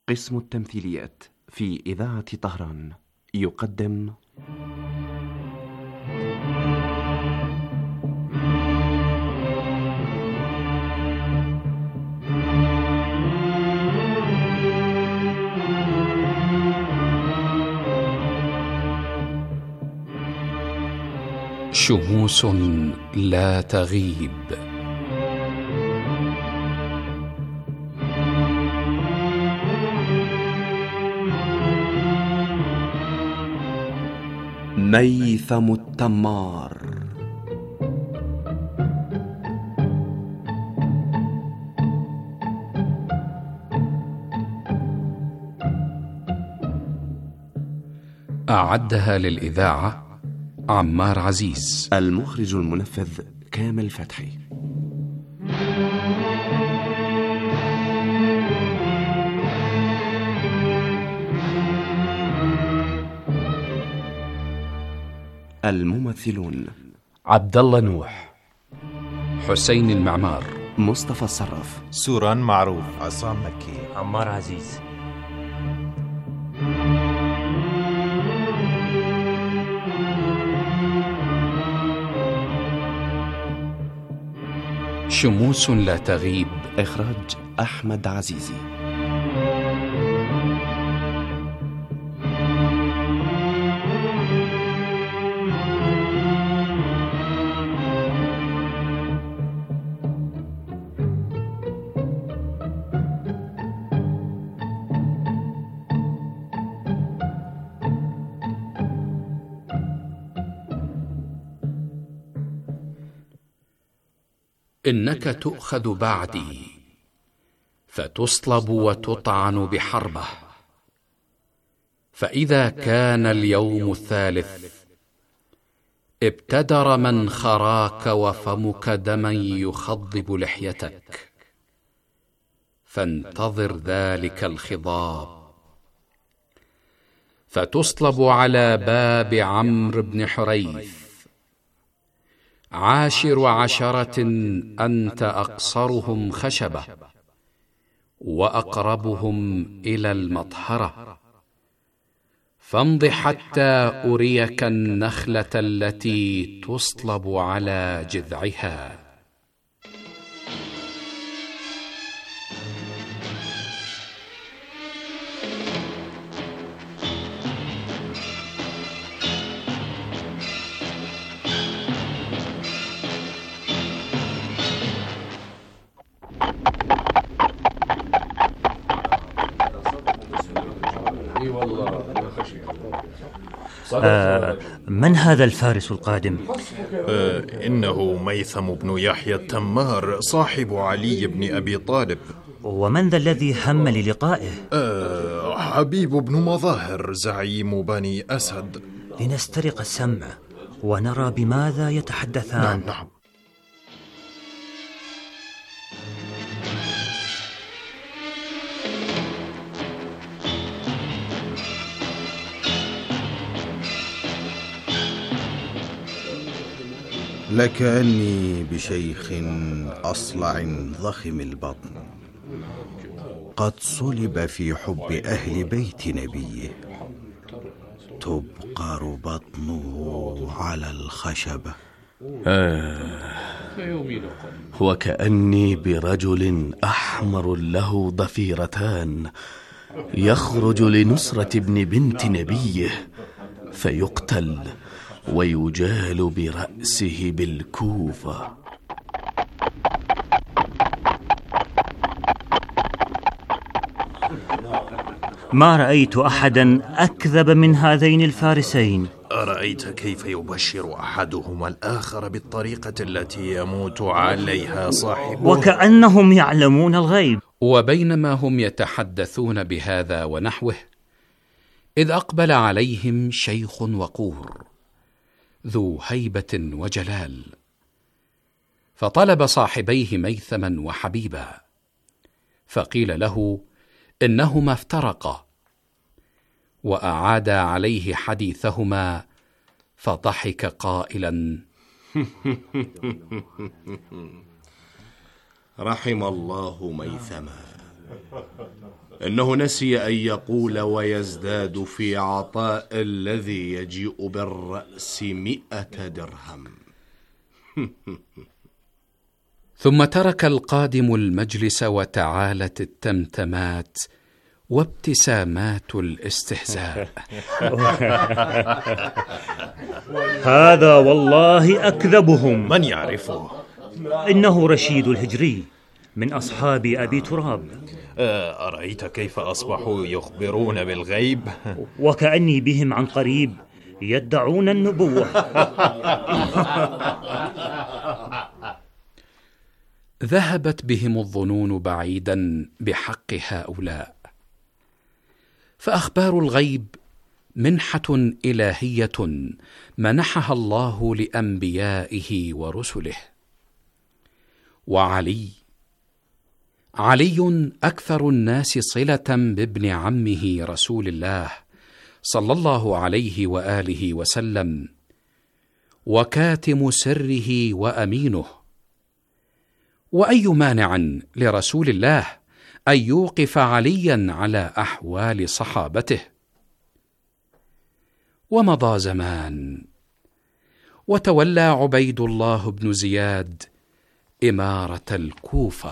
قسم التمثيليات في إذاعة طهران يقدم شموس لا تغيب. ميثم التمار. أعدها للإذاعة عمار عزيز. المخرج المنفذ كامل فتحي. الممثلون: عبد الله نوح، حسين المعمار، مصطفى الصراف، سوران معروف، عصام مكي، عمار عزيز. شموس لا تغيب. إخراج أحمد عزيزي. إنك تؤخذ بعدي فتصلب وتطعن بحربة، فإذا كان اليوم الثالث ابتدر من خراك وفمك دما يخضب لحيتك، فانتظر ذلك الخضاب. فتصلب على باب عمرو بن حريث، عاشر عشرة أنت أقصرهم خشبة وأقربهم إلى المطهرة، فامض حتى أريك النخلة التي تصلب على جذعها. من هذا الفارس القادم؟ إنه ميثم بن يحيى التمار، صاحب علي بن أبي طالب. ومن ذا الذي هم للقائه؟ حبيب بن مظاهر، زعيم بني أسد. لنسترق السمع ونرى بماذا يتحدثان. نعم. لكأني بشيخ أصلع ضخم البطن، قد صلب في حب أهل بيت نبيه، تبقر بطنه على الخشبة. وكأني برجل أحمر له ضفيرتان، يخرج لنصرة ابن بنت نبيه فيقتل ويجال برأسه بالكوفة. ما رأيت أحدا أكذب من هذين الفارسين. أرأيت كيف يبشر أحدهما الآخر بالطريقة التي يموت عليها صاحبه؟ وكأنهم يعلمون الغيب. وبينما هم يتحدثون بهذا ونحوه، إذ أقبل عليهم شيخ وقور ذو هيبة وجلال، فطلب صاحبيه ميثما وحبيبا، فقيل له إنهما افترقا، وأعادا عليه حديثهما، فضحك قائلا: رحم الله ميثما، إنه نسي أن يقول ويزداد في عطاء الذي يجيء بالرأس 100 درهم. ثم ترك القادم المجلس، وتعالت التمتمات وابتسامات الاستهزاء. هذا والله أكذبهم. من يعرفه؟ إنه رشيد الهجري من أصحاب أبي تراب. أرأيت كيف أصبحوا يخبرون بالغيب؟ وكأني بهم عن قريب يدعون النبوة. ذهبت بهم الظنون بعيدا بحق هؤلاء، فأخبار الغيب منحة إلهية منحها الله لأنبيائه ورسله. وعلي أكثر الناس صلة بابن عمه رسول الله صلى الله عليه وآله وسلم، وكاتم سره وأمينه. وأي مانع لرسول الله أن يوقف عليا على أحوال صحابته؟ ومضى زمان، وتولى عبيد الله بن زياد إمارة الكوفة،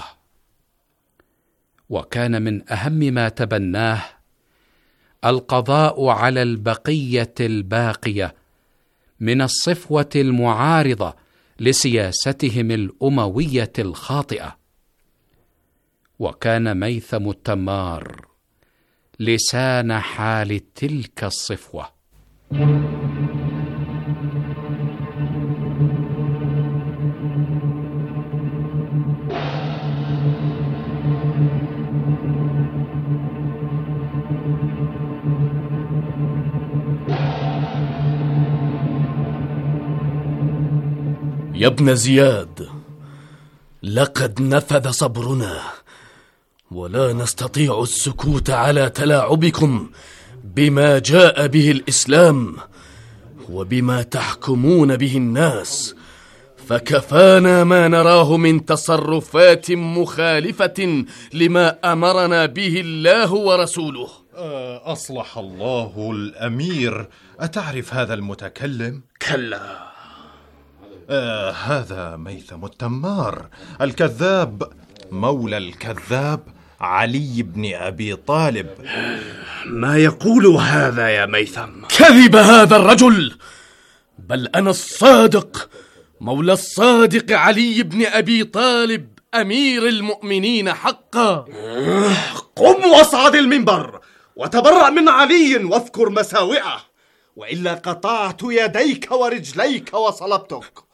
وكان من أهم ما تبناه القضاء على البقية الباقية من الصفوة المعارضة لسياستهم الأموية الخاطئة. وكان ميثم التمار لسان حال تلك الصفوة. يا ابن زياد، لقد نفذ صبرنا، ولا نستطيع السكوت على تلاعبكم بما جاء به الإسلام وبما تحكمون به الناس، فكفانا ما نراه من تصرفات مخالفة لما أمرنا به الله ورسوله. أصلح الله الأمير، أتعرف هذا المتكلم؟ كلا. هذا ميثم التمار الكذاب، مولى الكذاب علي بن أبي طالب. ما يقول هذا يا ميثم؟ كذب هذا الرجل، بل أنا الصادق، مولى الصادق علي بن أبي طالب أمير المؤمنين حقا. قم واصعد المنبر وتبرأ من علي واذكر مساوئه، وإلا قطعت يديك ورجليك وصلبتك.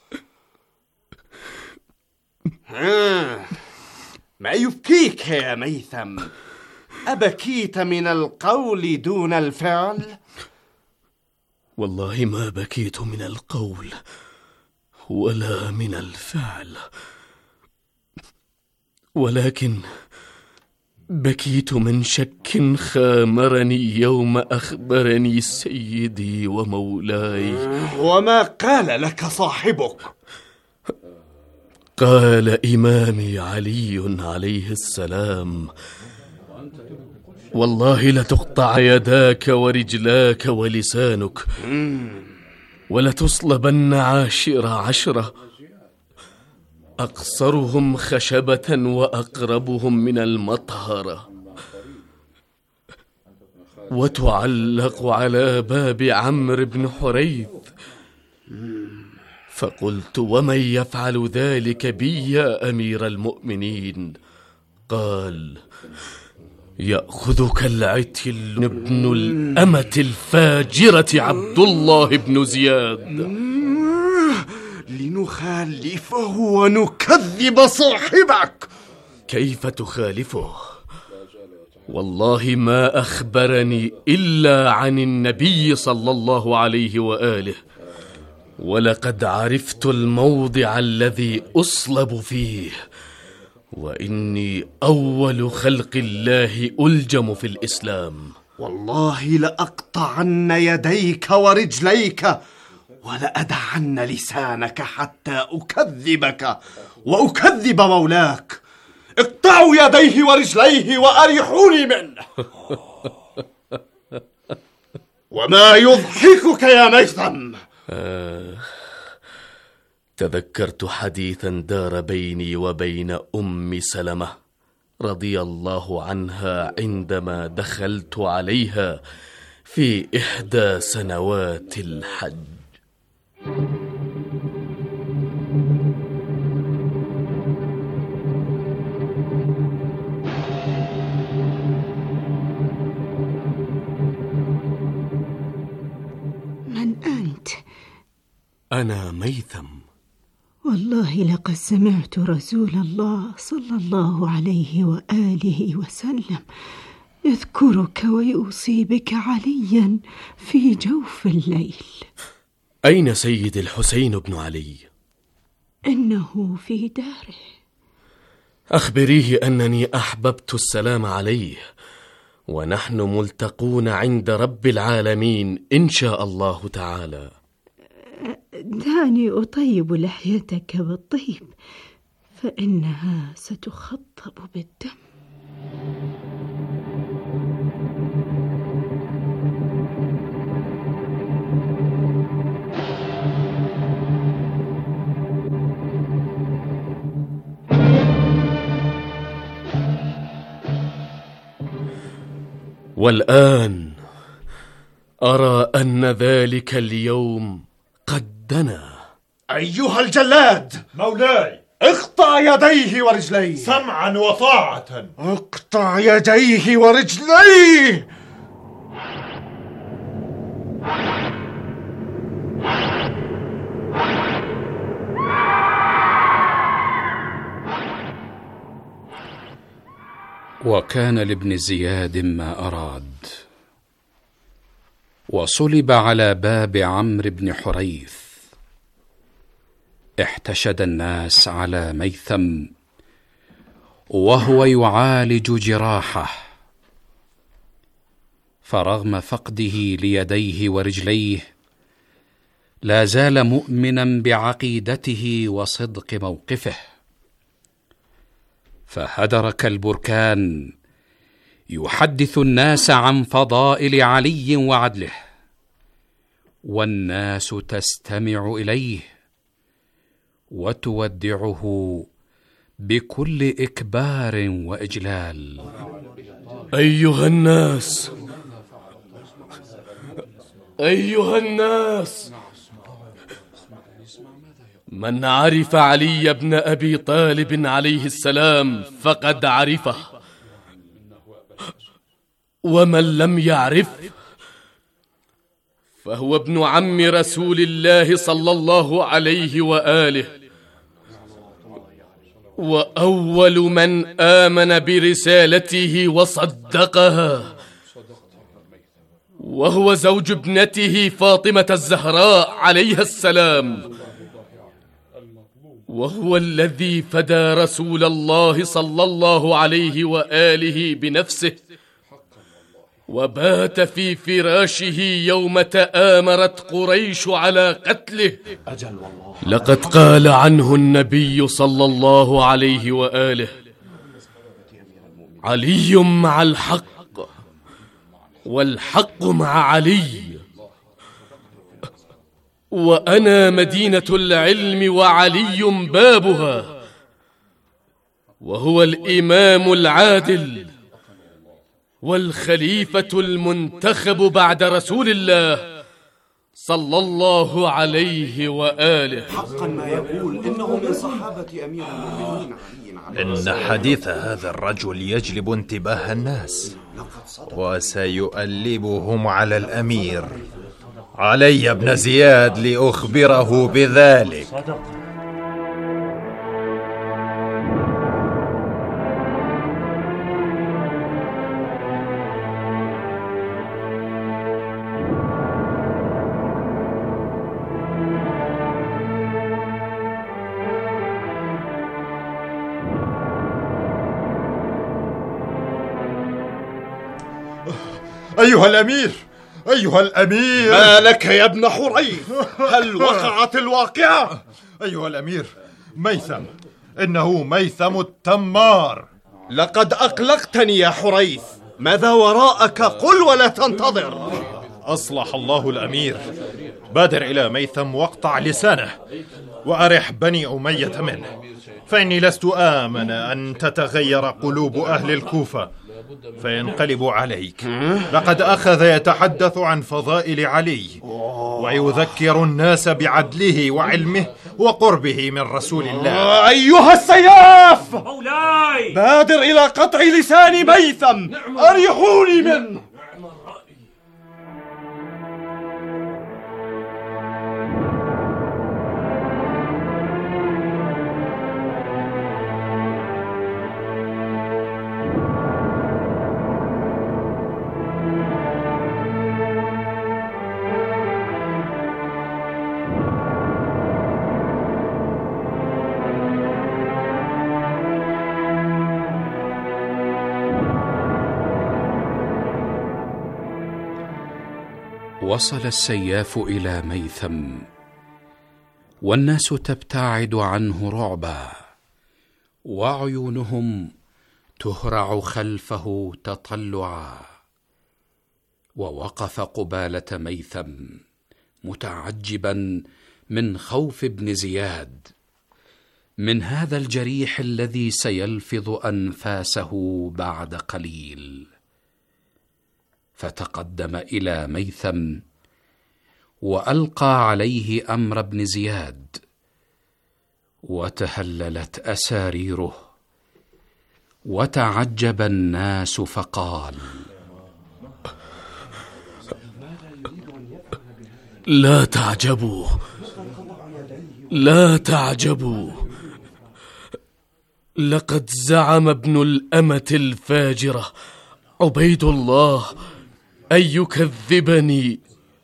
ما يبكيك يا ميثم؟ أبكيت من القول دون الفعل؟ والله ما بكيت من القول ولا من الفعل، ولكن بكيت من شك خامرني يوم أخبرني سيدي ومولاي. وما قال لك صاحبك؟ قال إمامي علي عليه السلام: والله لتقطع يداك ورجلاك ولسانك، ولتصلبن 10 أقصرهم خشبة وأقربهم من المطهرة، وتعلق على باب عمرو بن حريث. فقلت: ومن يفعل ذلك بي يا أمير المؤمنين؟ قال: يأخذك العتل ابن الأمة الفاجرة عبد الله بن زياد. لنخالفه ونكذب صاحبك. كيف تخالفه؟ والله ما أخبرني إلا عن النبي صلى الله عليه وآله، ولقد عرفت الموضع الذي أصلب فيه، وإني أول خلق الله ألجم في الإسلام. والله لأقطعن يديك ورجليك ولأدعن لسانك حتى أكذبك وأكذب مولاك. اقطعوا يديه ورجليه وأريحوني منه. وما يضحكك يا ميثم؟ تذكرت حديثا دار بيني وبين أم سلمة رضي الله عنها عندما دخلت عليها في إحدى سنوات الحج. من أنت؟ أنا ميثم. والله لقد سمعت رسول الله صلى الله عليه وآله وسلم يذكرك ويوصي بك عليا في جوف الليل. أين سيد الحسين بن علي؟ إنه في داره. أخبريه أنني أحببت السلام عليه، ونحن ملتقون عند رب العالمين إن شاء الله تعالى. دعني أطيب لحيتك بالطيب فإنها ستخطب بالدم. والآن أرى أن ذلك اليوم قد دنا. أيها الجلاد مولاي، اقطع يديه ورجليه. سمعا وطاعة. اقطع يديه ورجليه. وكان لابن زياد ما أراد، وصلب على باب عمرو بن حريث. احتشد الناس على ميثم وهو يعالج جراحه، فرغم فقده ليديه ورجليه لا زال مؤمنا بعقيدته وصدق موقفه، فهدر كالبركان يحدث الناس عن فضائل علي وعدله، والناس تستمع إليه وتودعه بكل إكبار وإجلال. أيها الناس، من عرف علي بن أبي طالب عليه السلام فقد عرفه، ومن لم يعرف فهو ابن عم رسول الله صلى الله عليه وآله، وأول من آمن برسالته وصدقها، وهو زوج ابنته فاطمة الزهراء عليها السلام، وهو الذي فدى رسول الله صلى الله عليه وآله بنفسه، وبات في فراشه يوم تآمرت قريش على قتله. لقد قال عنه النبي صلى الله عليه وآله: علي مع الحق، والحق مع علي، وأنا مدينة العلم وعلي بابها، وهو الإمام العادل والخليفة المنتخب بعد رسول الله صلى الله عليه وآله. حقا ما يقول إنه من صحابة أمير المؤمنين علي. إن حديث هذا الرجل يجلب انتباه الناس، وسيؤلبهم على الأمير علي بن زياد لأخبره بذلك. أيها الأمير، ما لك يا ابن حريث؟ هل وقعت الواقعة؟ أيها الأمير، ميثم إنه ميثم التمار. لقد أقلقتني يا حريث، ماذا وراءك؟ قل ولا تنتظر. أصلح الله الأمير، بادر إلى ميثم واقطع لسانه وأرح بني أمية منه، فإني لست آمن أن تتغير قلوب أهل الكوفة فينقلبوا عليك. لقد أخذ يتحدث عن فضائل علي ويذكر الناس بعدله وعلمه وقربه من رسول الله. أيها السياف، مولاي، بادر إلى قطع لسان ميثم، أريحوني منه. وصل السياف إلى ميثم والناس تبتعد عنه رعبا، وعيونهم تهرع خلفه تطلعا. ووقف قبالة ميثم متعجبا من خوف ابن زياد من هذا الجريح الذي سيلفظ أنفاسه بعد قليل. فتقدم إلى ميثم وألقى عليه أمر ابن زياد، وتهللت أساريره، وتعجب الناس فقال: لا تعجبوا، لا تعجبوا، لقد زعم ابن الأمة الفاجرة عبيد الله أن يكذبني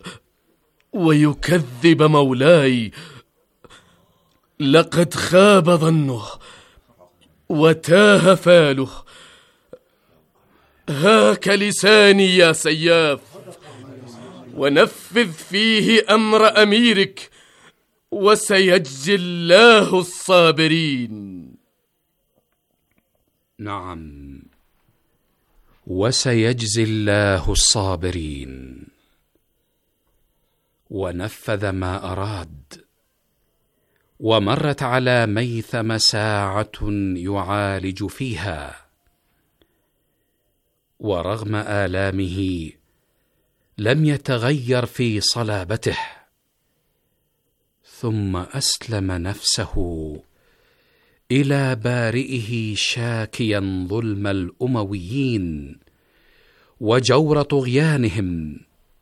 ويكذب مولاي. لقد خاب ظنه وتاه فاله. هاك لساني يا سياف، ونفذ فيه أمر أميرك، وسيجزي الله الصابرين. نعم، وسيجزي الله الصابرين. ونفذ ما أراد. ومرت على ميثم ساعة يعالج فيها، ورغم آلامه لم يتغير في صلابته، ثم أسلم نفسه إلى بارئه شاكيا ظلم الأمويين وجور طغيانهم.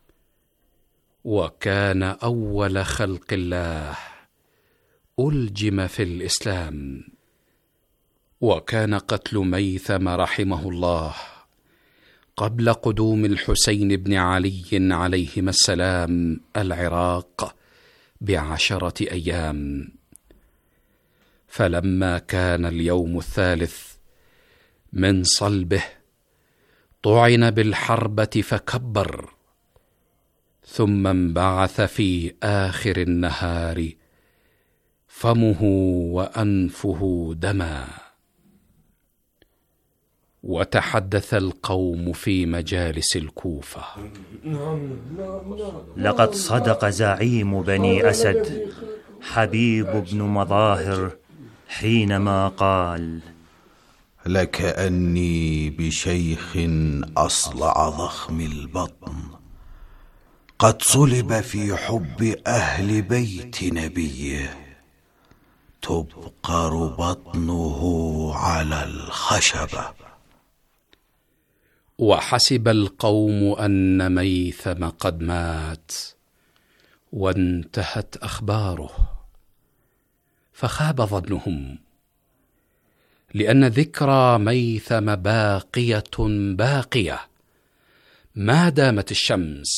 وكان أول خلق الله ألجم في الإسلام. وكان قتل ميثم رحمه الله قبل قدوم الحسين بن علي عليهما السلام العراق ب10 أيام. فلما كان اليوم الثالث من صلبه طعن بالحربة فكبر، ثم انبعث في آخر النهار فمه وأنفه دما. وتحدث القوم في مجالس الكوفة: لقد صدق زعيم بني أسد حبيب بن مظاهر حينما قال: لكأني بشيخ أصلع ضخم البطن قد صلب في حب أهل بيت نبيه، تبقر بطنه على الخشبة. وحسب القوم أن ميثم قد مات وانتهت أخباره، فخاب ظنهم، لأن ذكرى ميثم باقية ما دامت الشمس،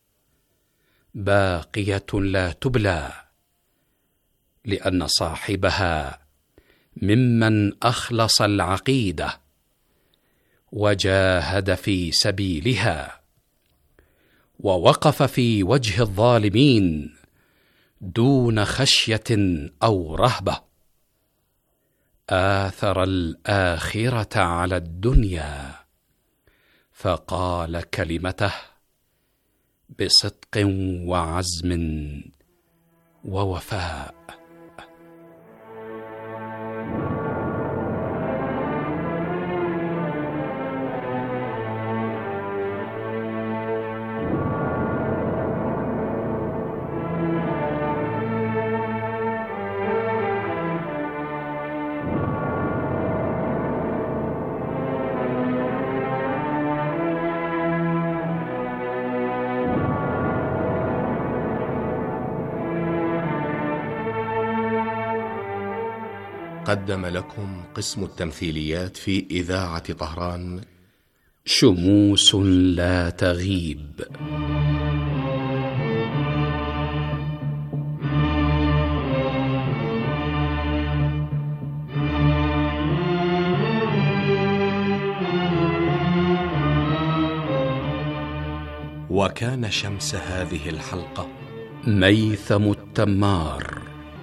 باقية لا تبلى، لأن صاحبها ممن أخلص العقيدة وجاهد في سبيلها، ووقف في وجه الظالمين دون خشية أو رهبة. آثر الآخرة على الدنيا، فقال كلمته بصدق وعزم ووفاء. قدم لكم قسم التمثيليات في إذاعة طهران شموس لا تغيب. وكان شمس هذه الحلقة ميثم التمار.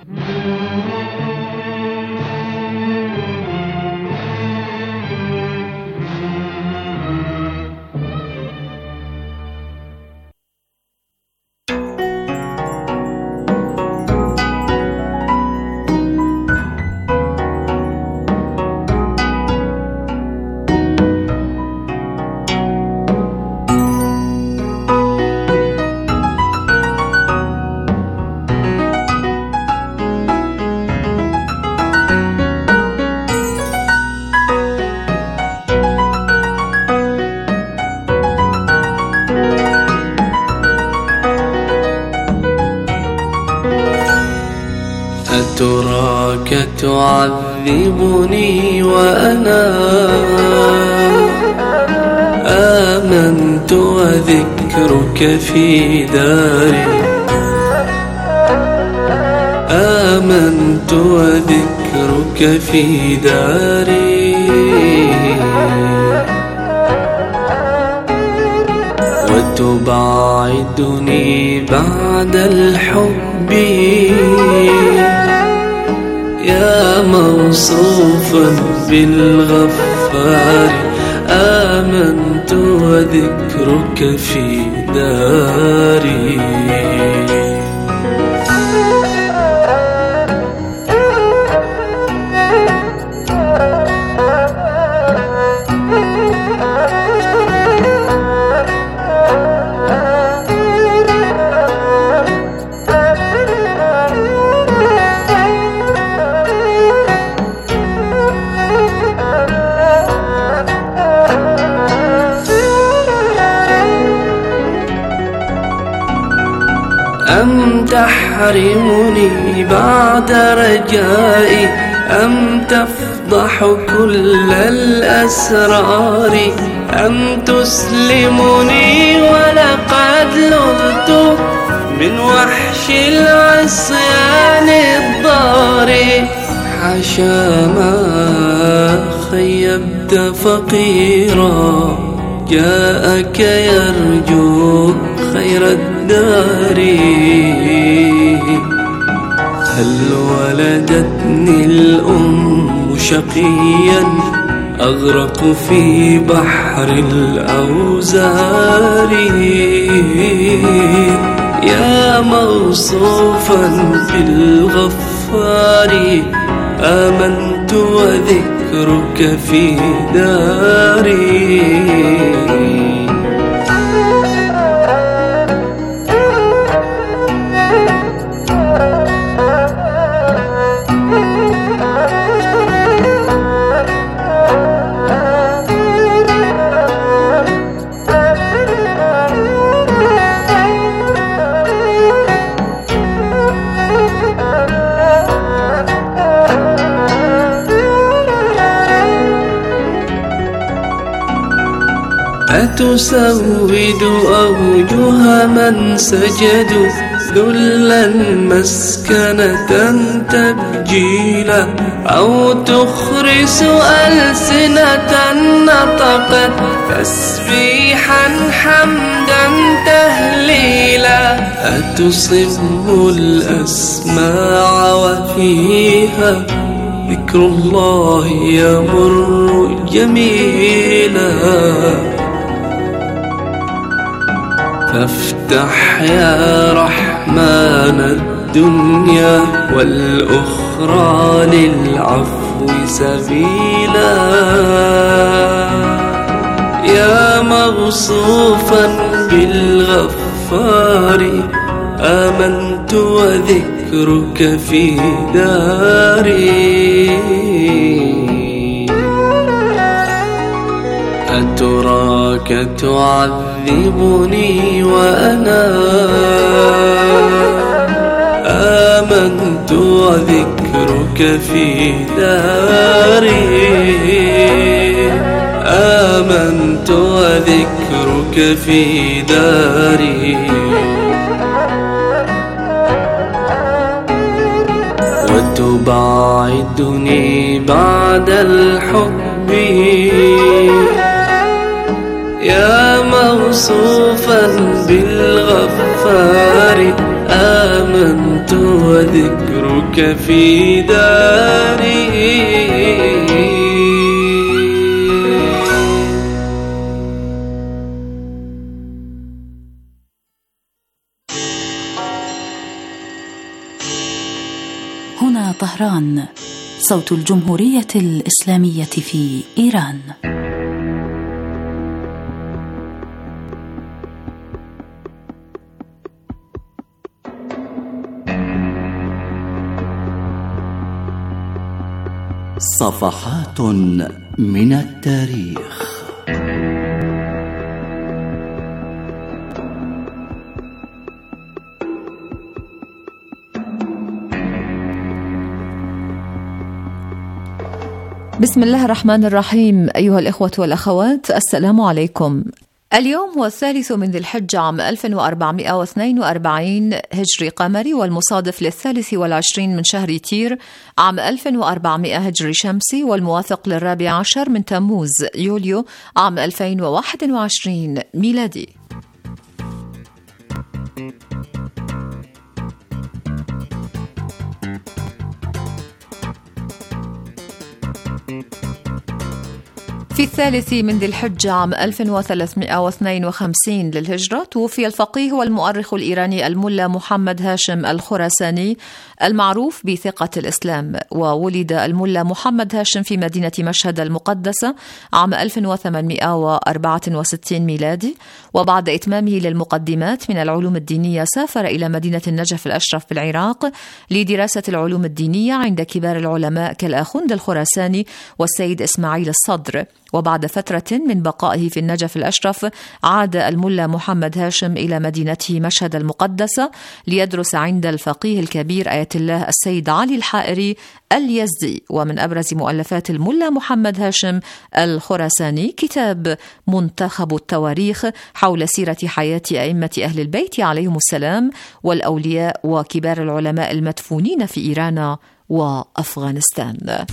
أتراك تعذبني وأنا آمنت وذكرك في داري، آمنت وذكرك في داري، وتبعدني بعد الحب يا موصوفا بالغفار، آمنت وذكرك في داري. أم تحرمني بعد رجائي، أم تفضح كل الأسرار، أم تسلمني ولقد لذت من وحش العصيان الضار. حاشا ما خيبت فقيرا جاءك يرجو خير الدار. هل ولدتني الأم شقيا أغرق في بحر الأوزار، يا موصوفا بالغفار، آمنت وذكرك في داري. أتسود أوجه من سجدوا ذلا مسكنة تبجيلا، أو تخرس ألسنة نطقت تسبيحا حمدا تهليلا، أتصم الأسماع وفيها ذكر الله يمر جميلا فافتح يا رحمن الدنيا والأخرى للعفو سبيلا يا موصوفا بالغفار آمنت وذكرك في داري أتراك تعذبني وأنا آمنت وذكرك في داري آمنت وذكرك في داري وتباعدني بعد الحب يا موصوفا بالغفار آمنت وذكرك في داري هنا طهران، صوت الجمهورية الإسلامية في إيران. صفحات من التاريخ. بسم الله الرحمن الرحيم. أيها الإخوة والأخوات، السلام عليكم. اليوم هو 3 من ذي الحجة عام 1442 هجري قمري، والمصادف ل23 من شهر تير عام 1400 هجري شمسي، والموافق ل14 من تموز يوليو عام 2021 ميلادي. في 3 من ذي الحجة عام 1352 للهجرة توفي الفقيه والمؤرخ الإيراني الملا محمد هاشم الخراساني المعروف بثقة الإسلام. وولد الملا محمد هاشم في مدينة مشهد المقدسة عام 1864 ميلادي، وبعد إتمامه للمقدمات من العلوم الدينية سافر إلى مدينة النجف الأشرف بالعراق لدراسة العلوم الدينية عند كبار العلماء كالآخوند الخراساني والسيد إسماعيل الصدر. وبعد فترة من بقائه في النجف الأشرف عاد الملا محمد هاشم إلى مدينته مشهد المقدسة ليدرس عند الفقيه الكبير آية الله السيد علي الحائري اليزدي. ومن أبرز مؤلفات الملا محمد هاشم الخراساني كتاب منتخب التواريخ حول سيرة حياة أئمة أهل البيت عليهم السلام والأولياء وكبار العلماء المدفونين في إيران وأفغانستان.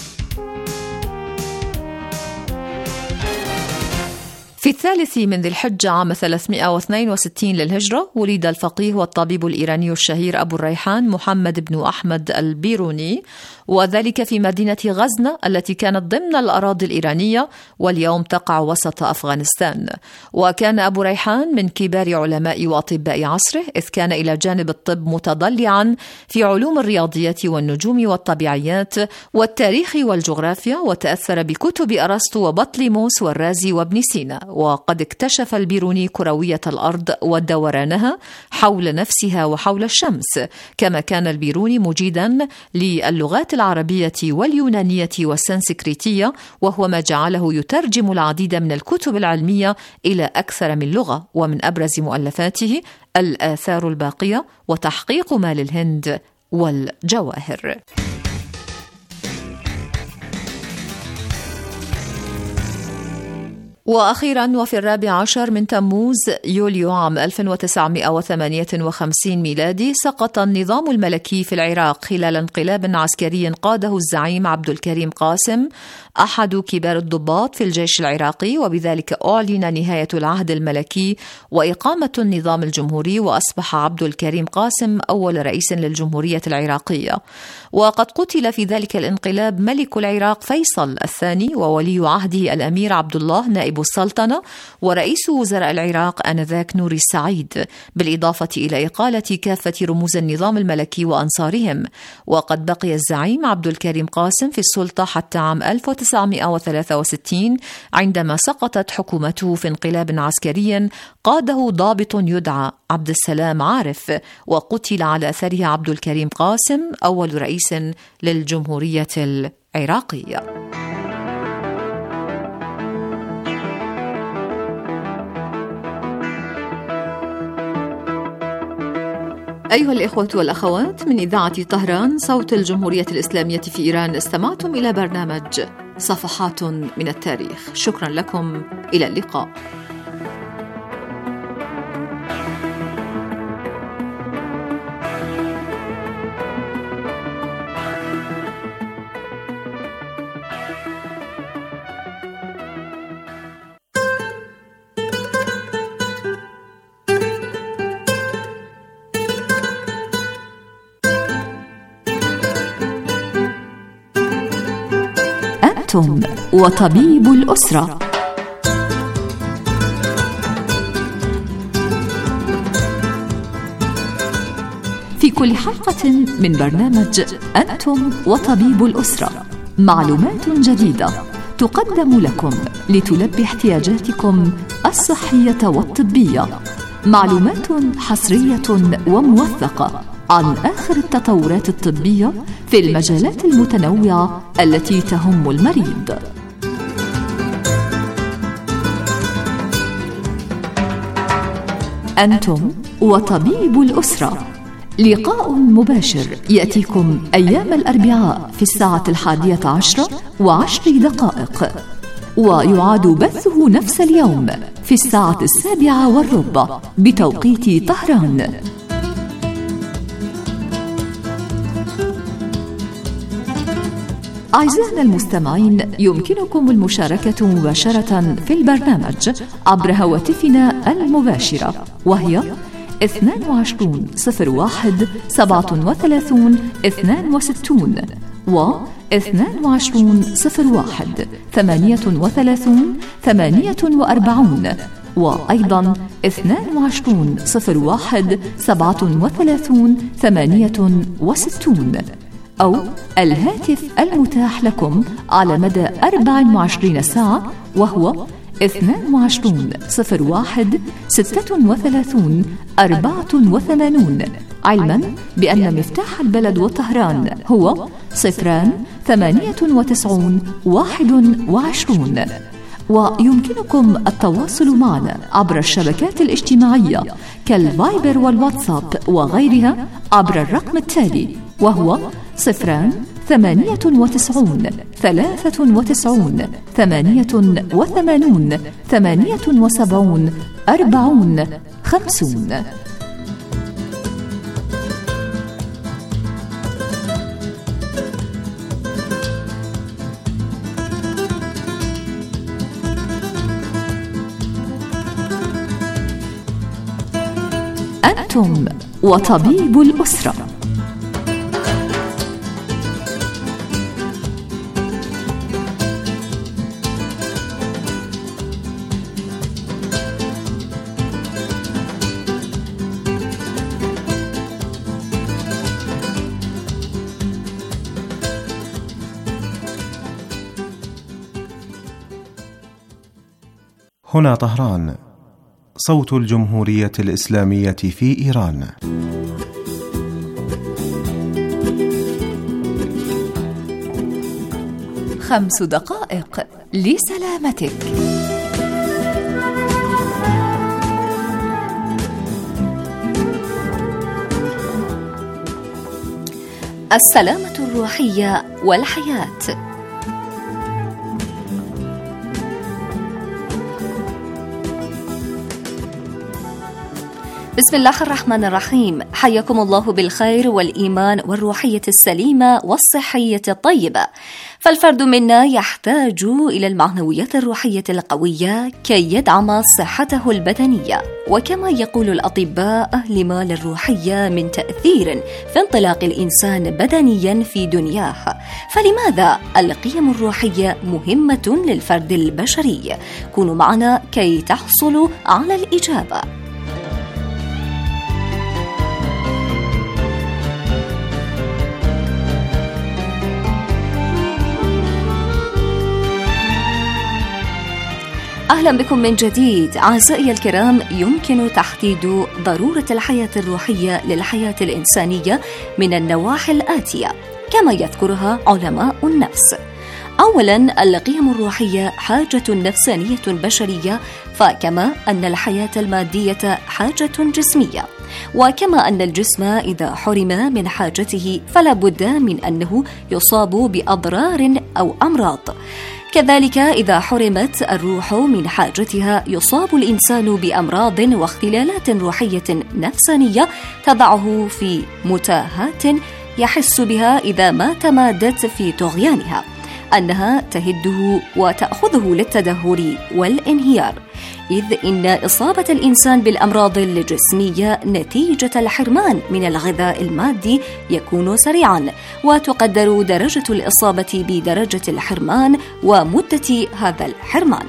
في 3 من ذي الحجة عام 362 للهجرة ولد الفقيه والطبيب الإيراني الشهير أبو الريحان محمد بن أحمد البيروني، وذلك في مدينة غزنة التي كانت ضمن الأراضي الإيرانية واليوم تقع وسط أفغانستان. وكان أبو ريحان من كبار علماء وأطباء عصره، إذ كان إلى جانب الطب متضلعا في علوم الرياضيات والنجوم والطبيعيات والتاريخ والجغرافيا، وتأثر بكتب أرسطو وبطليموس والرازي وابن سينا. وقد اكتشف البيروني كروية الأرض ودورانها حول نفسها وحول الشمس، كما كان البيروني مجيدا للغات العربية واليونانية والسنسكريتية، وهو ما جعله يترجم العديد من الكتب العلمية إلى أكثر من لغة. ومن أبرز مؤلفاته الآثار الباقية وتحقيق ما للهند والجواهر. وأخيرا وفي 14 من تموز يوليو عام 1958 ميلادي سقط النظام الملكي في العراق خلال انقلاب عسكري قاده الزعيم عبد الكريم قاسم أحد كبار الضباط في الجيش العراقي، وبذلك أعلن نهاية العهد الملكي وإقامة النظام الجمهوري، وأصبح عبد الكريم قاسم أول رئيس للجمهورية العراقية. وقد قتل في ذلك الانقلاب ملك العراق فيصل الثاني، وولي عهده الأمير عبد الله نائب السلطنة، ورئيس وزراء العراق آنذاك نوري السعيد، بالإضافة إلى إقالة كافة رموز النظام الملكي وأنصارهم. وقد بقي الزعيم عبد الكريم قاسم في السلطة حتى عام 1963 عندما سقطت حكومته في انقلاب عسكري قاده ضابط يدعى عبد السلام عارف، وقتل على أثره عبد الكريم قاسم أول رئيس للجمهورية العراقية. أيها الإخوة والأخوات، من إذاعة طهران صوت الجمهورية الإسلامية في إيران، استمعتم إلى برنامج صفحات من التاريخ. شكرا لكم، إلى اللقاء. أنتم وطبيب الأسرة. في كل حلقة من برنامج أنتم وطبيب الأسرة معلومات جديدة تقدم لكم لتلبي احتياجاتكم الصحية والطبية، معلومات حصرية وموثقة عن آخر التطورات الطبية في المجالات المتنوعة التي تهم المريض. أنتم وطبيب الأسرة، لقاء مباشر يأتيكم أيام الأربعاء في الساعة 11:10 ويعاد بثه نفس اليوم في الساعة 7:15 بتوقيت طهران. أعزائنا المستمعين، يمكنكم المشاركة مباشرة في البرنامج عبر هواتفنا المباشرة، وهي 22 01 37 62 و 22 01 38 48 وأيضا 22 01 37 68 أو الهاتف المتاح لكم على مدى 24 ساعة، وهو 22 01 36 84، علما بأن مفتاح البلد وطهران هو 098 21. ويمكنكم التواصل معنا عبر الشبكات الاجتماعية كالفايبر والواتساب وغيرها عبر الرقم التالي، وهو 098 93 88 78 40 50. أنتم وطبيب الأسرة. هنا طهران، صوت الجمهورية الإسلامية في إيران. خمس دقائق لسلامتك. السلامة الروحية والحياة. بسم الله الرحمن الرحيم. حياكم الله بالخير والإيمان والروحية السليمة والصحية الطيبة. فالفرد منا يحتاج إلى المعنويات الروحية القوية كي يدعم صحته البدنية، وكما يقول الأطباء لما للروحية من تأثير في انطلاق الإنسان بدنيا في دنياه. فلماذا القيم الروحية مهمة للفرد البشري؟ كونوا معنا كي تحصلوا على الإجابة. أهلا بكم من جديد. أعزائي الكرام، يمكن تحديد ضرورة الحياة الروحية للحياة الإنسانية من النواحي الآتية كما يذكرها علماء النفس. أولا، القيم الروحية حاجة نفسانية بشرية، فكما أن الحياة المادية حاجة جسمية، وكما أن الجسم إذا حرم من حاجته فلا بد من أنه يصاب بأضرار أو أمراض. كذلك إذا حرمت الروح من حاجتها يصاب الإنسان بأمراض واختلالات روحية نفسانية تضعه في متاهات يحس بها إذا ما تمادت في طغيانها، أنها تهده وتأخذه للتدهور والانهيار، إذ إن إصابة الإنسان بالأمراض الجسمية نتيجة الحرمان من الغذاء المادي يكون سريعا، وتقدر درجة الإصابة بدرجة الحرمان ومدة هذا الحرمان.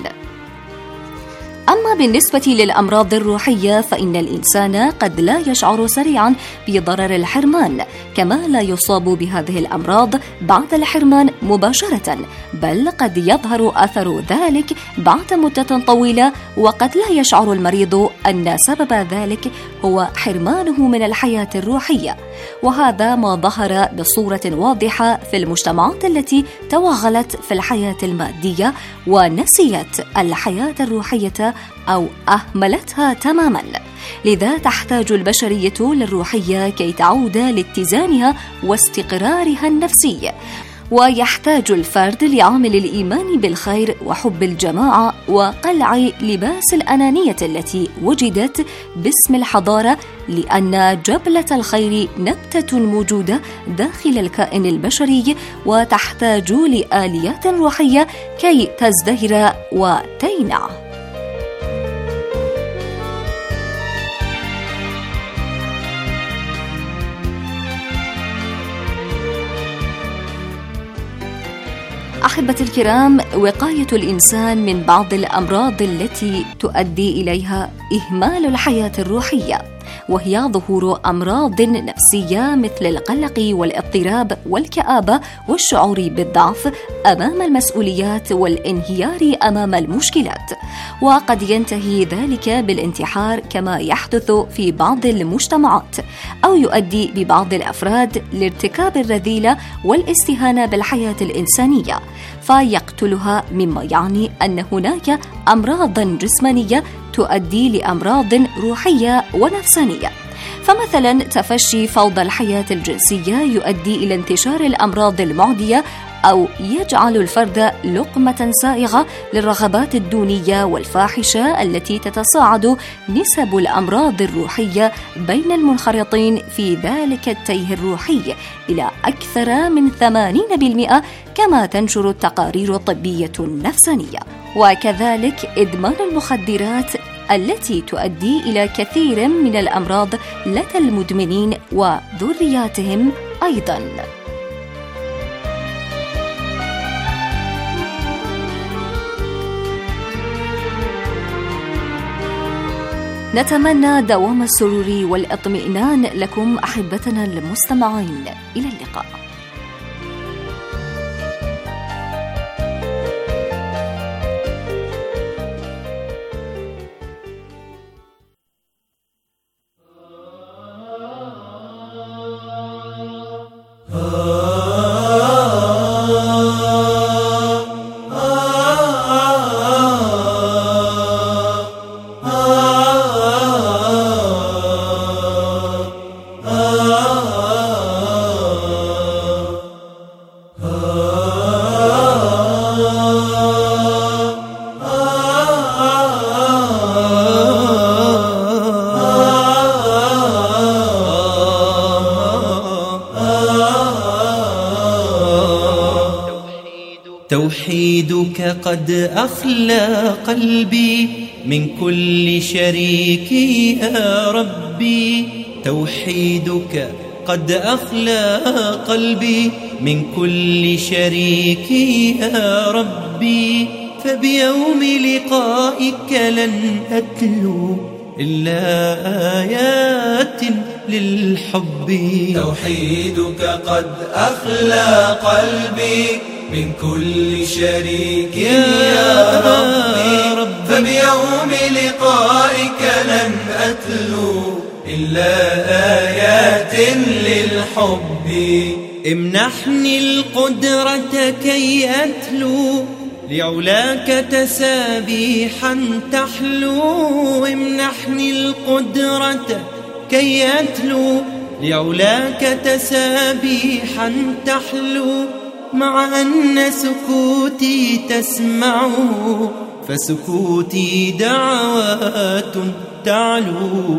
أما بالنسبة للأمراض الروحية فإن الإنسان قد لا يشعر سريعا بضرر الحرمان، كما لا يصاب بهذه الأمراض بعد الحرمان مباشرة، بل قد يظهر أثر ذلك بعد مدة طويلة، وقد لا يشعر المريض أن سبب ذلك هو حرمانه من الحياة الروحية. وهذا ما ظهر بصورة واضحة في المجتمعات التي توغلت في الحياة المادية ونسيت الحياة الروحية أو أهملتها تماما. لذا تحتاج البشرية للروحية كي تعود لاتزانها واستقرارها النفسي، ويحتاج الفرد لعامل الإيمان بالخير وحب الجماعة وقلع لباس الأنانية التي وجدت باسم الحضارة، لأن جبلة الخير نبتة موجودة داخل الكائن البشري، وتحتاج لآليات روحية كي تزدهر وتينع. أحبتي الكرام، وقاية الإنسان من بعض الأمراض التي تؤدي إليها إهمال الحياة الروحية، وهي ظهور أمراض نفسية مثل القلق والاضطراب والكآبة والشعور بالضعف أمام المسؤوليات والانهيار أمام المشكلات، وقد ينتهي ذلك بالانتحار كما يحدث في بعض المجتمعات، أو يؤدي ببعض الأفراد لارتكاب الرذيلة والاستهانة بالحياة الإنسانية فيقتلها، مما يعني أن هناك أمراض جسمانية تؤدي لأمراض روحية ونفسانية. فمثلا تفشي فوضى الحياة الجنسية يؤدي إلى انتشار الأمراض المعدية، أو يجعل الفرد لقمة سائغة للرغبات الدونية والفاحشة التي تتصاعد نسب الأمراض الروحية بين المنخرطين في ذلك التيه الروحي إلى أكثر من 80%، كما تنشر التقارير الطبية النفسانية. وكذلك إدمان المخدرات التي تؤدي إلى كثير من الأمراض لدى المدمنين وذرياتهم أيضاً. نتمنى دوام السرور والاطمئنان لكم أحبتنا المستمعين. إلى اللقاء. توحيدك قد أخلى قلبي من كل شريك يا ربي، توحيدك قد أخلى قلبي من كل شريك يا ربي، فبيوم لقائك لن أتلو إلا آيات للحب. توحيدك قد أخلى قلبي من كل شريك يا ربي، فبيوم لقائك لن أتلو إلا آيات للحب. امنحني القدرة كي أتلو لعلاك تسابيحا تحلو، امنحني القدرة كي أتلو لعلاك تسابيحا تحلو، مع أن سكوتي تسمعه فسكوتي دعوات تعلو.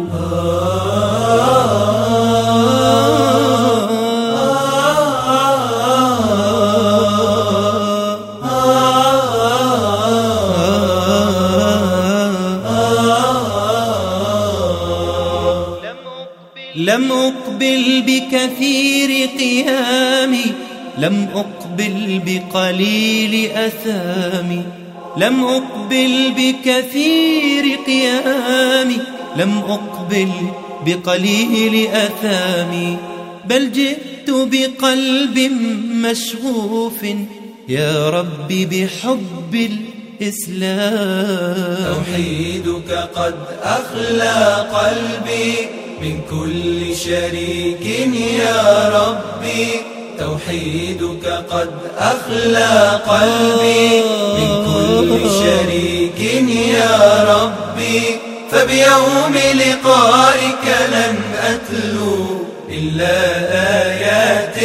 لم أقبل بكثير قيامي، لم أقبل بقليل أثامي، لم أقبل بكثير قيامي، لم أقبل بقليل أثامي، بل جئت بقلب مشغوف يا ربي بحب الإسلام. توحيدك قد أخلى قلبي من كل شريك يا ربي، توحيدك قد أخلى قلبي من كل شريك يا ربي، فبيوم لقائك لن أتلو إلا آيات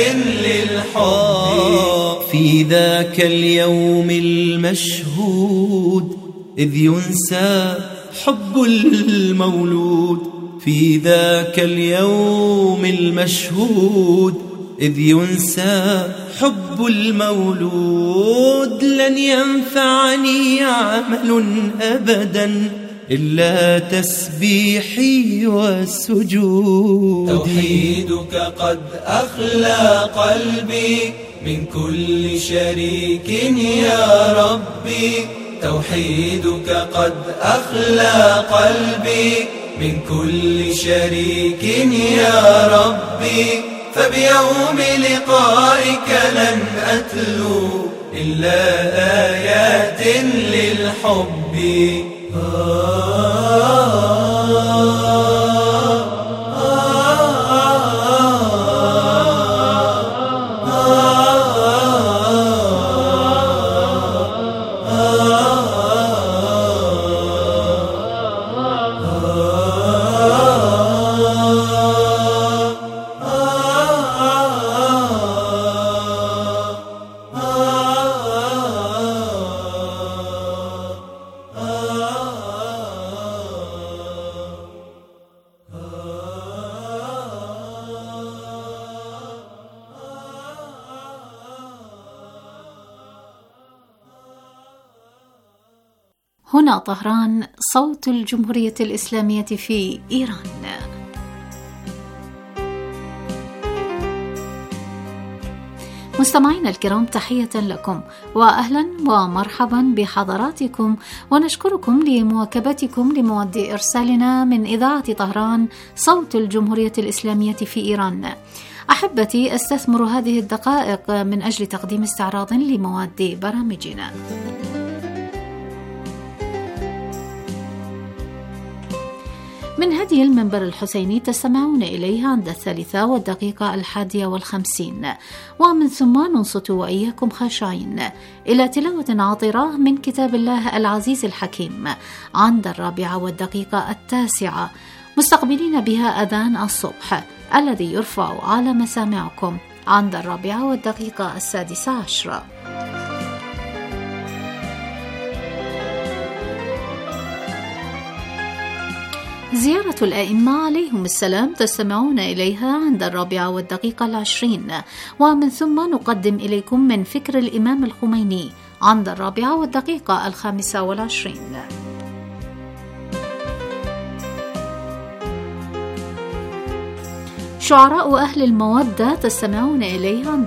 للحب. في ذاك اليوم المشهود إذ ينسى حب المولود، في ذاك اليوم المشهود إذ ينسى حب المولود، لن ينفعني عمل أبدا إلا تسبيحي والسجود. توحيدك قد أخلى قلبي من كل شريك يا ربي، توحيدك قد أخلى قلبي من كل شريك يا ربي، فبيوم لقائك لن أتلو إلا آيات للحب. هنا طهران، صوت الجمهورية الإسلامية في إيران. مستمعينا الكرام، تحية لكم وأهلا ومرحبا بحضراتكم، ونشكركم لمواكبتكم لمواد إرسالنا من إذاعة طهران صوت الجمهورية الإسلامية في إيران. أحبتي، أستثمر هذه الدقائق من أجل تقديم استعراض لمواد برامجنا. من هدي المنبر الحسيني تستمعون إليها عند 3:51، ومن ثم ننصت وإياكم خاشعين إلى تلاوة عاطرة من كتاب الله العزيز الحكيم عند 4:09، مستقبلين بها أذان الصبح الذي يرفع على مسامعكم عند 4:16. زيارة الأئمة عليهم السلام تستمعون إليها عند 4:20، ومن ثم نقدم إليكم من فكر الإمام الخميني عند 4:25. شعراء أهل المودة تستمعون إليه عند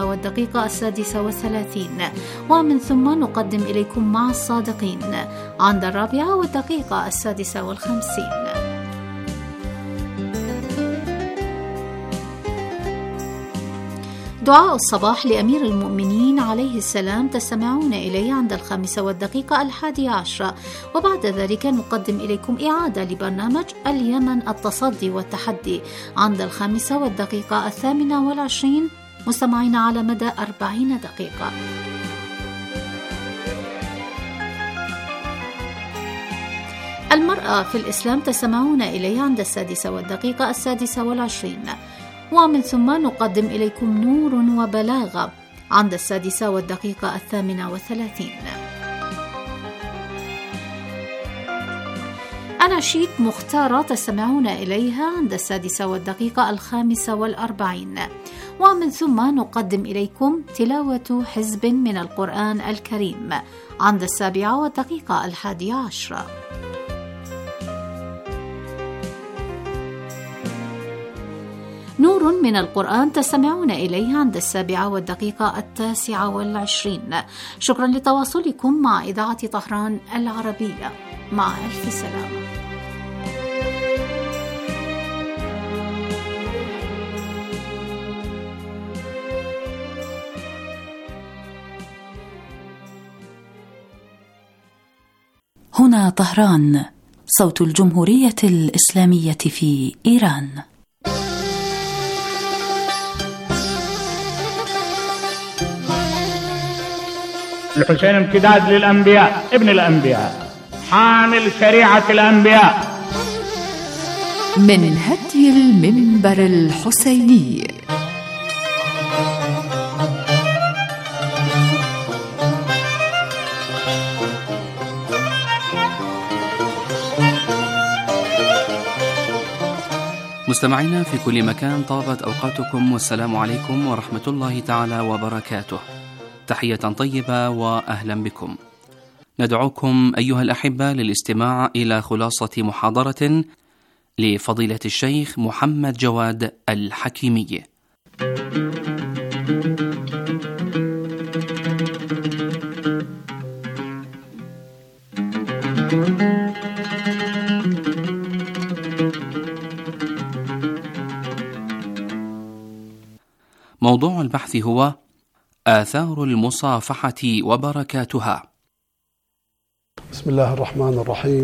4:36، ومن ثم نقدم إليكم مع الصادقين عند 4:56. دعاء الصباح لأمير المؤمنين عليه السلام تستمعون إليه عند 5:11، وبعد ذلك نقدم إليكم إعادة لبرنامج اليمن التصدي والتحدي عند 5:28 مستمعين على مدى 40 دقيقة. المرأة في الإسلام تستمعون إليه عند 6:26، ومن ثم نقدم إليكم نور وبلاغة عند 6:38. أناشيد مختارة تستمعون إليها عند 6:45، ومن ثم نقدم إليكم تلاوة حزب من القرآن الكريم عند 7:11. نور من القرآن تستمعون إليه عند 7:29. شكرا لتواصلكم مع إذاعة طهران العربية، مع ألف سلامة. هنا طهران، صوت الجمهورية الإسلامية في إيران. الحسين امتداد للأنبياء، ابن الأنبياء، حامل شريعة الأنبياء. من هدي المنبر الحسيني. مستمعينا في كل مكان، طابت أوقاتكم والسلام عليكم ورحمة الله تعالى وبركاته. تحية طيبة وأهلا بكم. ندعوكم أيها الأحبة للاستماع إلى خلاصة محاضرة لفضيلة الشيخ محمد جواد الحكيمي. موضوع البحث هو آثار المصافحة وبركاتها. بسم الله الرحمن الرحيم،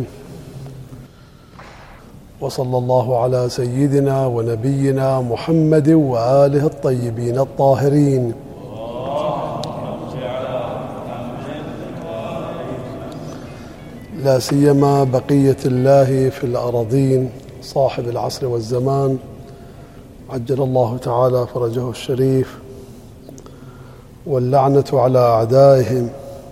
وصلى الله على سيدنا ونبينا محمد وآله الطيبين الطاهرين. لا سيما بقية الله في الأراضين صاحب العصر والزمان، عجل الله تعالى فرجه الشريف، واللعنة على أعدائهم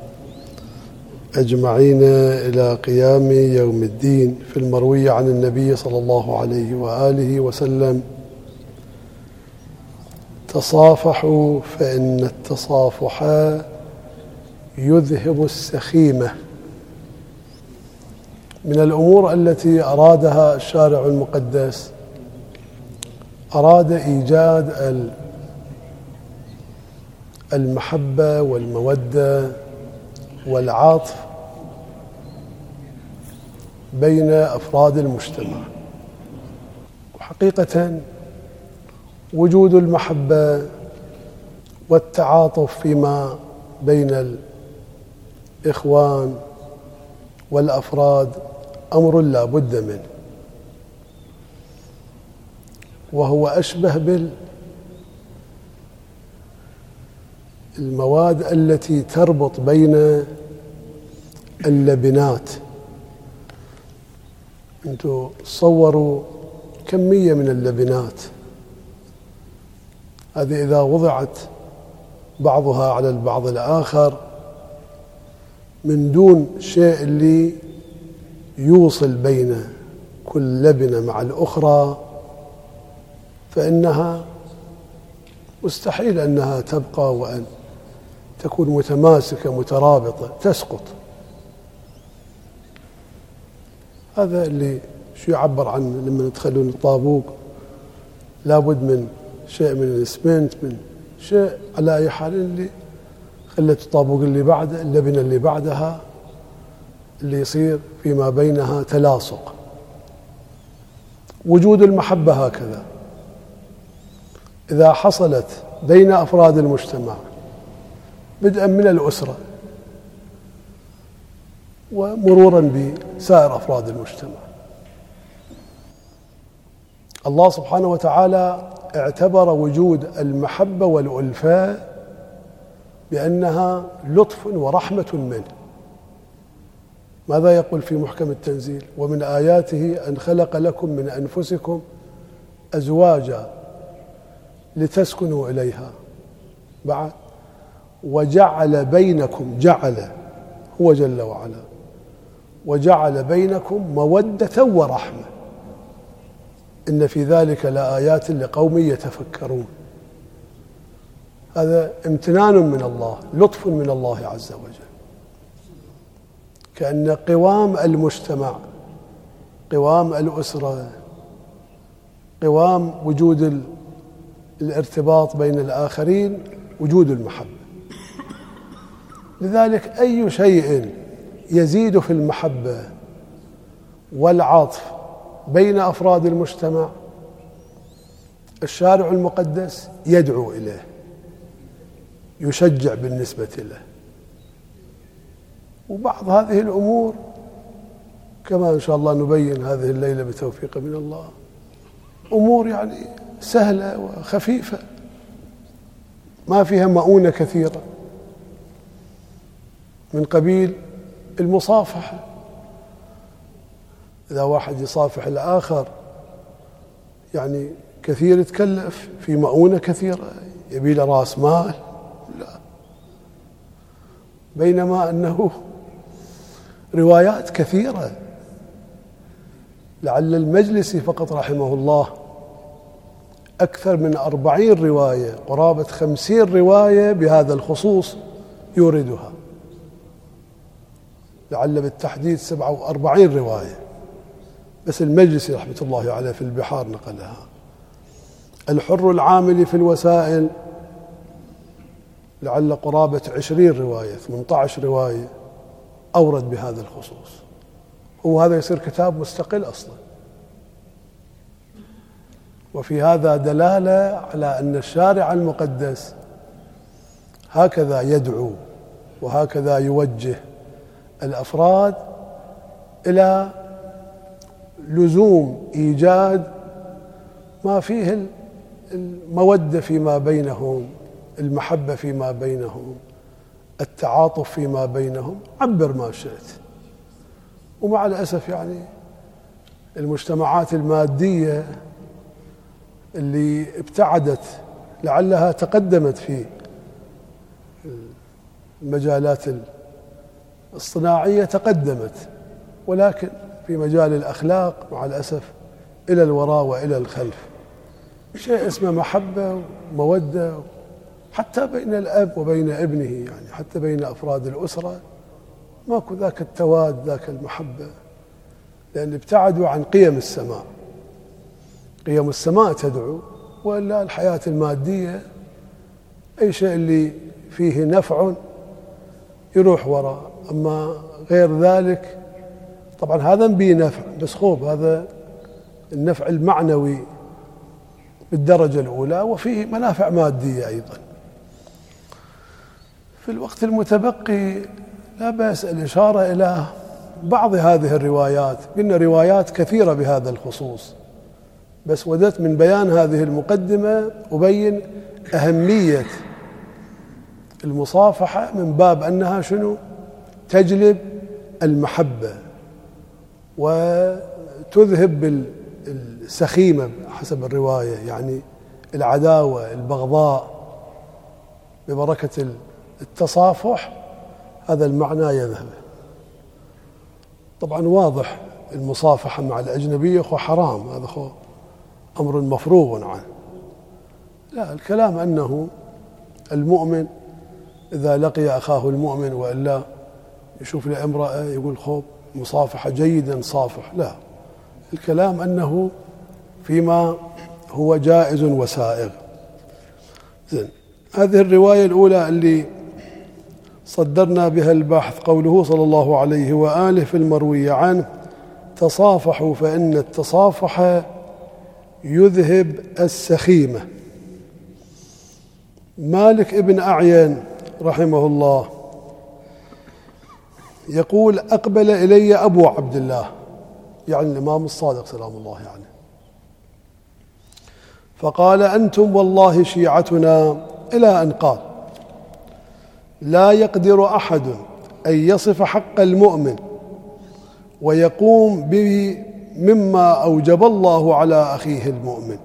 أجمعين إلى قيام يوم الدين. في المروي عن النبي صلى الله عليه وآله وسلم: تصافحوا فإن التصافح يذهب السخيمة. من الأمور التي أرادها الشارع المقدس، أراد إيجاد المحبة والمودة والعاطف بين أفراد المجتمع. وحقيقة وجود المحبة والتعاطف فيما بين الإخوان والأفراد أمر لا بد منه، وهو أشبه بالمواد التي تربط بين اللبنات. انتوا تصوروا كمية من اللبنات هذه إذا وضعت بعضها على البعض الآخر من دون شيء اللي يوصل بين كل لبنة مع الأخرى، فإنها مستحيل أنها تبقى وأن تكون متماسكة مترابطة تسقط. هذا اللي شو يعبر عنه لما تخلون الطابوق لابد من شيء من الاسمنت، من شيء على أي حال اللي خلت الطابوق اللي بعده اللبنة اللي بعدها اللي يصير فيما بينها تلاصق. وجود المحبة هكذا إذا حصلت بين أفراد المجتمع بدءا من الأسرة ومرورا بسائر أفراد المجتمع، الله سبحانه وتعالى اعتبر وجود المحبة والألفة بأنها لطف ورحمة منه. ماذا يقول في محكم التنزيل؟ ومن آياته أن خلق لكم من أنفسكم أزواجا لتسكنوا إليها، بعد وجعل بينكم، جعل هو جل وعلا، وجعل بينكم مودة ورحمة إن في ذلك لآيات لقوم يتفكرون. هذا امتنان من الله، لطف من الله عز وجل، كأن قوام المجتمع، قوام الأسرة، قوام وجود الارتباط بين الآخرين وجود المحبة. لذلك أي شيء يزيد في المحبة والعطف بين أفراد المجتمع الشارع المقدس يدعو إليه، يشجع بالنسبة له. وبعض هذه الأمور كما إن شاء الله نبين هذه الليلة بتوفيق من الله، أمور يعني سهلة وخفيفة ما فيها مؤونة كثيرة، من قبيل المصافحة. إذا واحد يصافح الآخر يعني كثير يتكلف في مؤونة كثيرة، يبي له رأس مال، لا، بينما أنه روايات كثيرة. لعل المجلسي فقط رحمه الله أكثر من 40 رواية، قرابة 50 رواية بهذا الخصوص يوردها، لعل بالتحديد 47 رواية، بس المجلسي رحمة الله عليه في البحار نقلها. الحر العاملي في الوسائل لعل قرابة 20 رواية، 18 رواية أورد بهذا الخصوص، وهذا يصير كتاب مستقل أصلا. وفي هذا دلالة على أن الشارع المقدس هكذا يدعو وهكذا يوجه الأفراد إلى لزوم إيجاد ما فيه المودة فيما بينهم، المحبة فيما بينهم، التعاطف فيما بينهم، عبر ما شئت. ومع الأسف يعني المجتمعات المادية اللي ابتعدت، لعلها تقدمت في المجالات الصناعية تقدمت، ولكن في مجال الأخلاق مع الأسف إلى الوراء وإلى الخلف. شيء اسمه محبة ومودة حتى بين الأب وبين ابنه، يعني حتى بين أفراد الأسرة ماكو ذاك التواد، ذاك المحبة، لأن ابتعدوا عن قيم السماء. قيم السماء تدعو، وإلا الحياة المادية أي شيء اللي فيه نفع يروح وراء، أما غير ذلك طبعا هذا به نفع، بس خوب هذا النفع المعنوي بالدرجة الأولى، وفيه منافع مادية أيضا. في الوقت المتبقي لا بأس الإشارة إلى بعض هذه الروايات، قلنا روايات كثيرة بهذا الخصوص، بس وددت من بيان هذه المقدمة أبين أهمية المصافحة من باب أنها شنو؟ تجلب المحبة وتذهب بالسخيمة حسب الرواية، يعني العداوة البغضاء، ببركة التصافح هذا المعنى يذهب. طبعا واضح المصافحة مع الأجنبية هو حرام، هذا هو أمر مفروغ عنه. لا، الكلام أنه المؤمن إذا لقي أخاه المؤمن وإلا يشوف له امرأة يقول خوب مصافحة جيدا صافح، لا، الكلام أنه فيما هو جائز وسائغ. زين، هذه الرواية الأولى اللي صدرنا بها البحث، قوله صلى الله عليه وآله في المروي عنه: تصافحوا فإن التصافح يذهب السخيمة. مالك ابن أعين رحمه الله يقول: أقبل إلي أبو عبد الله، يعني الإمام الصادق سلام الله عليه، فقال: أنتم والله شيعتنا، إلى أن قال: لا يقدر أحد أن يصف حق المؤمن ويقوم به مما أوجب الله على أخيه المؤمن.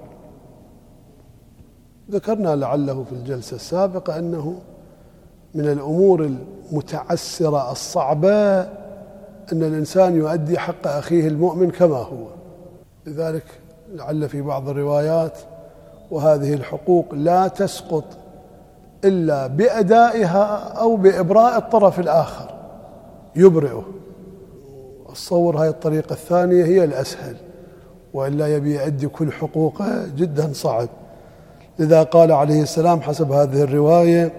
ذكرنا لعله في الجلسة السابقة أنه من الأمور المتعسرة الصعبة أن الإنسان يؤدي حق أخيه المؤمن كما هو. لذلك لعل في بعض الروايات: وهذه الحقوق لا تسقط إلا بأدائها أو بإبراء الطرف الآخر يبرئه. أتصور هاي الطريقة الثانية هي الأسهل، وإلا يبي يؤدي كل حقوقه جدا صعب. لذا قال عليه السلام حسب هذه الرواية: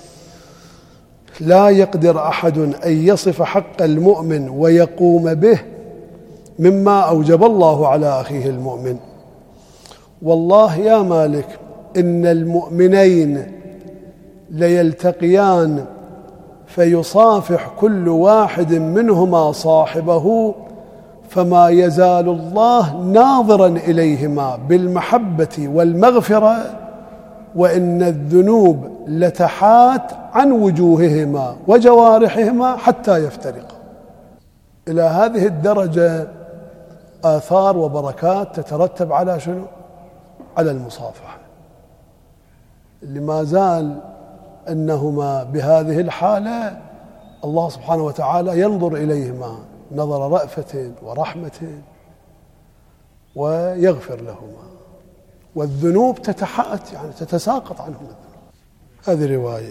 لا يقدر أحد أن يصف حق المؤمن ويقوم به مما أوجب الله على أخيه المؤمن. والله يا مالك إن المؤمنين ليلتقيان فيصافح كل واحد منهما صاحبه، فما يزال الله ناظرا إليهما بالمحبة والمغفرة، وإن الذنوب لتحات عن وجوههما وجوارحهما حتى يفترقا. إلى هذه الدرجة آثار وبركات تترتب على شنو؟ على المصافحة، اللي ما زال أنهما بهذه الحالة الله سبحانه وتعالى ينظر إليهما نظر رأفة ورحمة ويغفر لهما، والذنوب تتحات يعني تتساقط عنهم الذنوب. هذه رواية.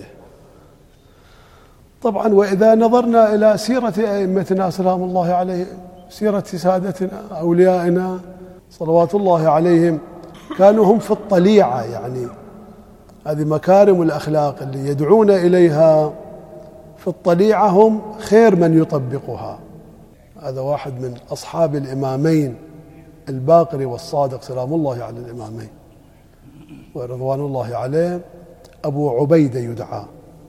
طبعا وإذا نظرنا إلى سيرة أئمتنا سلام الله عليهم، سيرة سادتنا أوليائنا صلوات الله عليهم، كانوا هم في الطليعة، يعني هذه مكارم الأخلاق اللي يدعون إليها في الطليعة هم خير من يطبقها. هذا واحد من أصحاب الإمامين الباقر والصادق سلام الله على الإمامين ورضوان الله عليه، أبو عبيدة يدعى،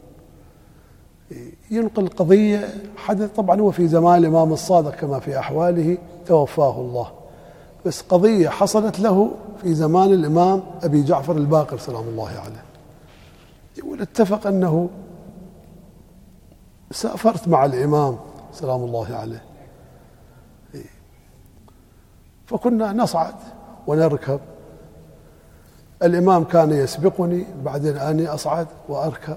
ينقل قضية حدث، طبعا هو في زمان الإمام الصادق كما في أحواله توفاه الله، بس قضية حصلت له في زمان الإمام أبي جعفر الباقر سلام الله عليه. يقول: اتفق أنه سافرت مع الإمام سلام الله عليه، فكنا نصعد ونركب، الإمام كان يسبقني بعدين أنا أصعد وأركب،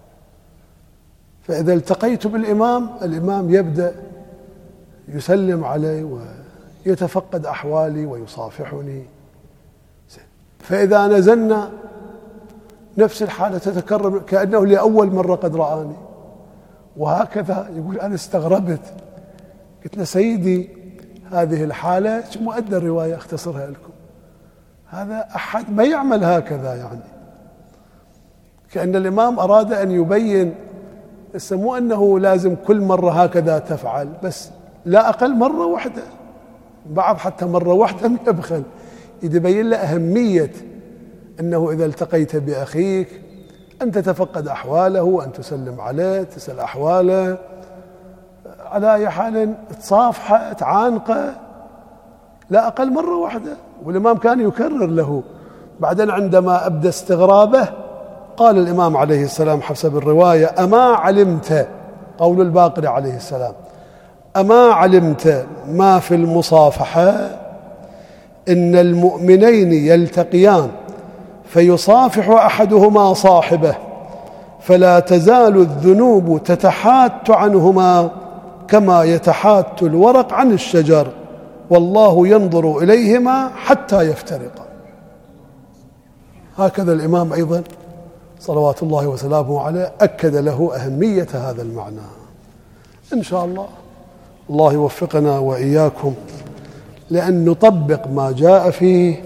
فإذا التقيت بالإمام الإمام يبدأ يسلم علي ويتفقد أحوالي ويصافحني، فإذا نزلنا نفس الحالة تتكرر كأنه لأول مرة قد رآني، وهكذا. يقول: أنا استغربت، قلت له: سيدي هذه الحالة شو مؤدى الرواية أختصرها لكم، هذا أحد ما يعمل هكذا، يعني كأن الإمام أراد أن يبين مو أنه لازم كل مرة هكذا تفعل، بس لا أقل مرة واحدة، بعض حتى مرة واحدة ما يبخل، يبين له أهمية أنه إذا التقيت بأخيك أن تتفقد أحواله وأن تسلم عليه، تسأل أحواله، على أي حال تصافحه تعانقه، لا أقل مرة واحدة. والإمام كان يكرر له. بعدين عندما أبدى استغرابه قال الإمام عليه السلام حسب الرواية: أما علمت، قول الباقر عليه السلام: أما علمت ما في المصافحة إن المؤمنين يلتقيان فيصافح أحدهما صاحبه فلا تزال الذنوب تتحات عنهما كما يتحات الورق عن الشجر والله ينظر إليهما حتى يفترقا. هكذا الإمام أيضا صلوات الله وسلامه عليه أكد له أهمية هذا المعنى. إن شاء الله يوفقنا وإياكم لأن نطبق ما جاء فيه